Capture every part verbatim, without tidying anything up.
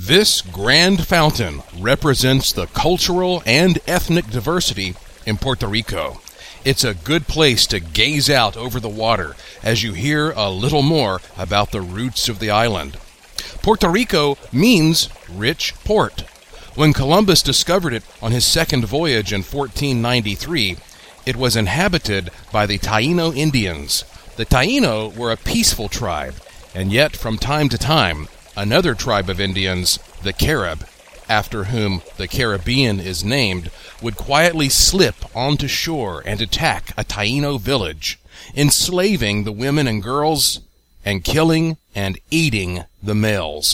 This grand fountain represents the cultural and ethnic diversity in Puerto Rico. It's a good place to gaze out over the water as you hear a little more about the roots of the island. Puerto Rico means rich port. When Columbus discovered it on his second voyage in fourteen ninety-three, it was inhabited by the Taino Indians. The Taino were a peaceful tribe, and yet from time to time, another tribe of Indians, the Carib, after whom the Caribbean is named, would quietly slip onto shore and attack a Taino village, enslaving the women and girls and killing and eating the males.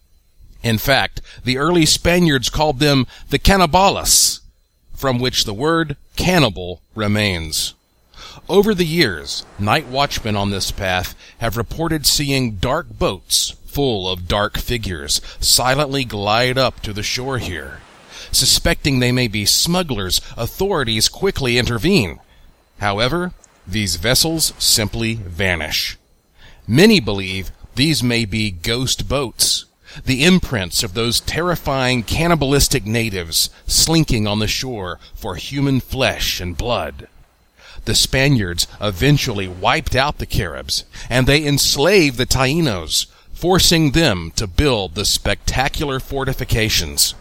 In fact, the early Spaniards called them the Cannibales, from which the word cannibal remains. Over the years, night watchmen on this path have reported seeing dark boats full of dark figures silently glide up to the shore here. Suspecting they may be smugglers, authorities quickly intervene. However, these vessels simply vanish. Many believe these may be ghost boats, the imprints of those terrifying cannibalistic natives slinking on the shore for human flesh and blood. The Spaniards eventually wiped out the Caribs, and they enslaved the Tainos, forcing them to build the spectacular fortifications.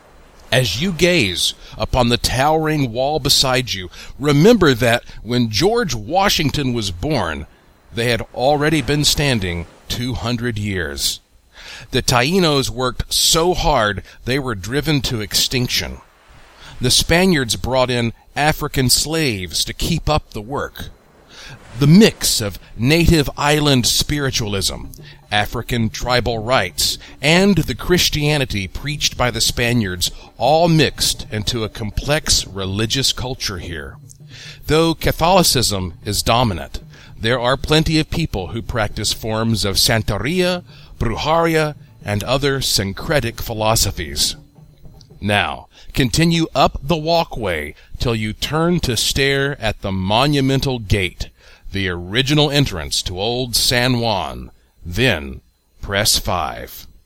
As you gaze upon the towering wall beside you, remember that when George Washington was born, they had already been standing two hundred years. The Tainos worked so hard they were driven to extinction. The Spaniards brought in African slaves to keep up the work. The mix of native island spiritualism, African tribal rites, and the Christianity preached by the Spaniards all mixed into a complex religious culture here. Though Catholicism is dominant, there are plenty of people who practice forms of Santeria, Brujeria, and other syncretic philosophies. Now, continue up the walkway till you turn to stare at the monumental gate, the original entrance to Old San Juan. Then, press five.